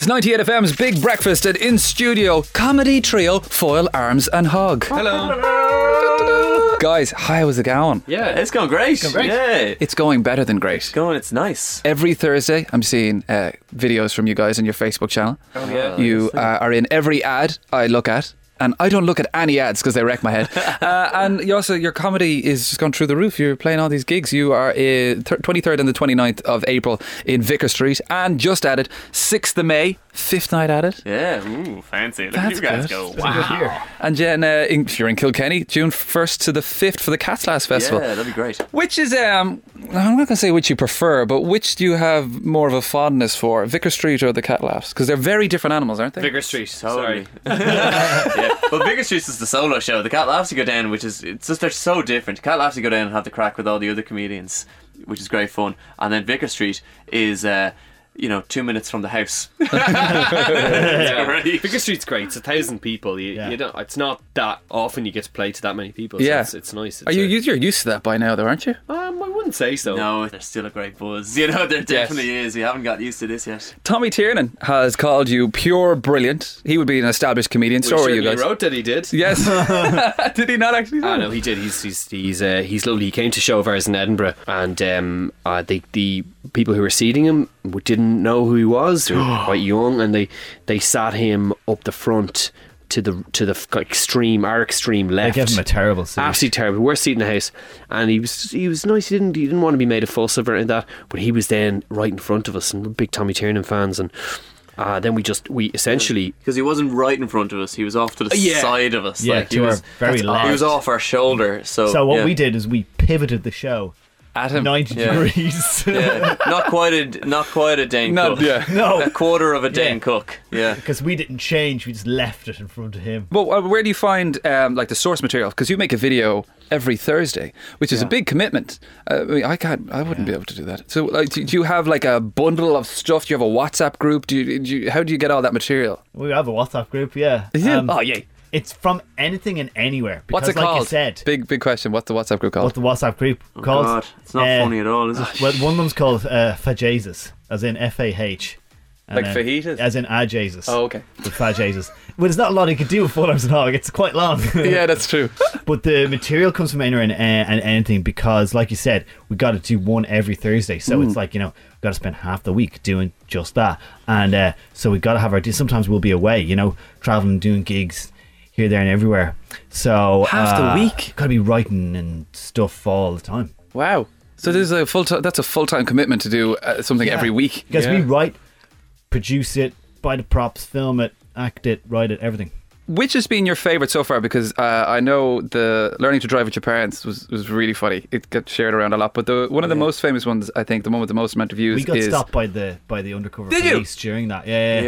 It's 98 FM's Big Breakfast at In Studio comedy trio Foyle, Arms and Hog. Hello. Guys, how's it going? Yeah, it's going great. Yeah. It's going better than great. It's nice. Every Thursday, I'm seeing videos from you guys on your Facebook channel. Oh, yeah. You are in every ad I look at. And I don't look at any ads because they wreck my head. And you also, your comedy is just gone through the roof. You're playing all these gigs. You are 23rd and the 29th of April in Vicar Street. And just added 6th of May, 5th night at it. Yeah, ooh, fancy. Look at That's you guys good. go. Wow. And then if you're in Kilkenny, June 1st to the 5th for the Cats Last Festival. Yeah, that'd be great. Which is, I'm not going to say which you prefer, but which do you have more of a fondness for, Vicar Street or the Cat Laughs? Because they're very different animals, aren't they? Vicar Street, totally. Yeah, but Vicar Street is the solo show. The Cat Laughs you go down, it's just they're so different. Cat Laughs you go down and have the crack with all the other comedians, which is great fun. And then Vicar Street is 2 minutes from the house. Yeah. Vicar Street's great. It's 1,000 people. You don't. It's not that often you get to play to that many people. So Yeah. it's nice. You're used to that by now, though, aren't you? I wouldn't say so. No, there's still a great buzz. There definitely is. We haven't got used to this yet. Tommy Tiernan has called you pure brilliant. He would be an established comedian. So are you guys. He wrote that he did. Yes. Did he not actually? No, he did. He's lovely. He came to show of ours in Edinburgh, and the people who were seating him didn't know who he was. They were quite young, and they sat him up the front to the our extreme left. They gave him a terrible seat. Absolutely terrible. Worst seat in the house. And he was nice. He didn't want to be made a fuss of it and that. But he was then right in front of us, and we're big Tommy Tiernan fans. And then we essentially, because he wasn't right in front of us, he was off to the side of us. Yeah, like, to our very left. He was off our shoulder. So what we did is we pivoted the show At him. 90 degrees. Yeah, not quite a Dane Cook. Yeah. No. A quarter of a Dane Cook. Yeah. Because we didn't change, we just left it in front of him. But where do you find like the source material? Because you make a video every Thursday, which is a big commitment. I wouldn't be able to do that. So do you have like a bundle of stuff? Do you have a WhatsApp group? How do you get all that material? We have a WhatsApp group, yeah. Oh, yeah. It's from anything and anywhere. Because, What's it like called? you said, Big question. What's the WhatsApp group called? what's the WhatsApp group called? God, it's not funny at all, is it? Well, one of them's called Fajases, as in F-A-H. Like fajitas? As in Jesus. Oh, okay. With Fajases. Well, there's not a lot you can do with 4 hours and hog. It's quite long. Yeah, that's true. But the material comes from anywhere and anything, because, like you said, we got to do one every Thursday. So it's like, we've got to spend half the week doing just that. And so we've got to have our... Sometimes we'll be away, traveling, doing gigs here, there and everywhere. So... Half the week? Got to be writing and stuff all the time. Wow. So there's that's a full-time commitment to do something every week. Because we write, produce it, buy the props, film it, act it, write it, everything. Which has been your favourite so far? Because I know the Learning to Drive with Your Parents was really funny. It got shared around a lot. But one of the most famous ones, I think, the one with the most amount of views, we got is... stopped by the undercover Did you? police during that.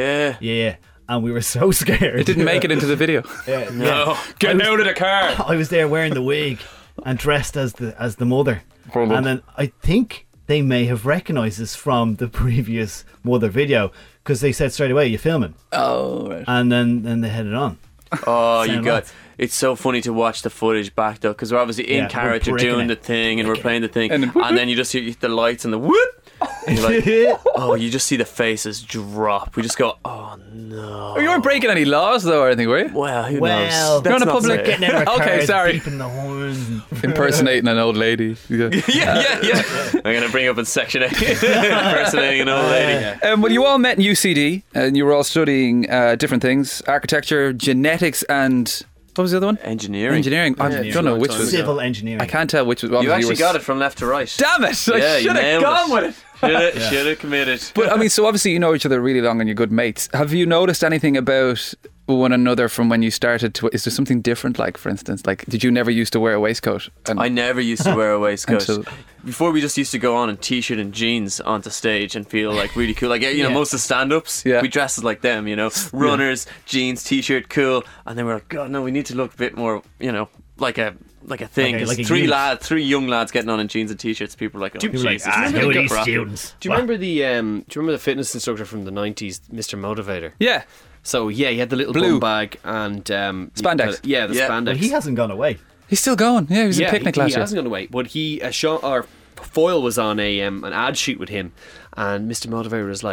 Yeah. And we were so scared. It didn't make it into the video. No. Get out of the car. I was there wearing the wig and dressed as the mother. Brilliant. And then I think they may have recognised us from the previous mother video, because they said straight away, "You filming?" Oh, right. And then they headed on. Oh, Same you got... lads. It's so funny to watch the footage back, though, because we're obviously in Yeah, character we're breaking doing it. the thing, and we're playing the thing, And and then then you just hear the lights and the whoop. And you're like, oh, you just see the faces drop. We just go, oh no. You weren't breaking any laws, though, or anything, were you? Well, who Well, knows? You're on a not public- fair. Getting out of our Okay, cars, sorry. beeping the horns. Impersonating an old lady. Yeah. Yeah. I'm going to bring up in Section 8. Impersonating an old lady. Well, you all met in UCD, and you were all studying different things: architecture, genetics, and what was the other one? Engineering. I don't know which was. Civil engineering. I can't tell which was. You obviously actually were- got it from left to right. Damn it! I Yeah, you should have nailed gone it. with it. Should have committed. But I mean, so obviously you know each other really long and you're good mates. Have you noticed anything about one another from when you started to... Is there something different, like, for instance, like, did you never used to wear a waistcoat? And I never used to wear a waistcoat. Until- Before, we just used to go on in t-shirt and jeans onto stage and feel like really cool. Like, most of the stand-ups, we dressed like them, runners, jeans, t-shirt, cool. And then we're like, God, no, we need to look a bit more, like a thing. Like a three youth. three young lads getting on in jeans and t-shirts. People are like, oh, People are like, Jesus. who are these Rock. students? Do you remember the fitness instructor from the 90s, Mr. Motivator? Yeah. So he had the little Blue. bum bag and Spandex. Yeah, the spandex. But he hasn't gone away. He's still going. Yeah, he was in picnic last he year. hasn't gone away. But Foyle was on an ad shoot with him, and Mr. Motivator was like,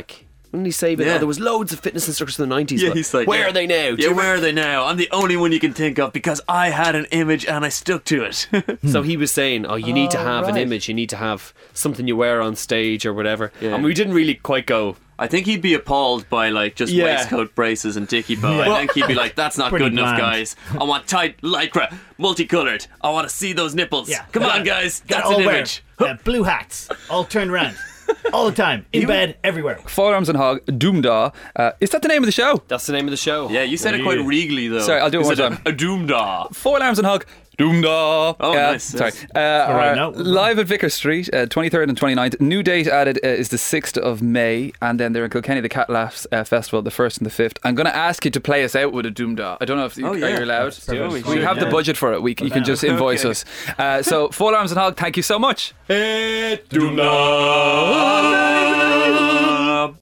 Wouldn't he say? Yeah. There was loads of fitness instructors in the 90s. Yeah, but he's like, where are they now? Do Yeah, you where are they now? I'm the only one you can think of because I had an image and I stuck to it. So he was saying, you need to have an right. image, you need to have something you wear on stage or whatever. Yeah. And we didn't really quite go. I think he'd be appalled by like just Yeah. waistcoat braces and dicky bow. Yeah. I think he'd be like, "That's not Pretty good enough, bland. guys. I want tight lycra, multicolored. I want to see those nipples. Yeah. Come on, guys. Gotta That's all an wear, image." blue hats, all turned around, all the time, in bed, everywhere. Forearms and Hog, Doomda. Is that the name of the show? That's the name of the show. Yeah, you said it quite regally though. Sorry, I'll do it You one said more time. A doomdah. Four Arms and Hog, Doomda. Oh, nice, Sorry. yes. right, no. Live at Vicar Street, 23rd and 29th. New date added is the 6th of May. And then they're in Kilkenny, the Cat Laughs Festival, the 1st and the 5th. I'm going to ask you to play us out with a Doomda. I don't know if you, Oh, yeah. are you allowed. perfect. We have the budget for it. You can just invoice us. So, Four Arms and Hog, thank you so much. Doomdah.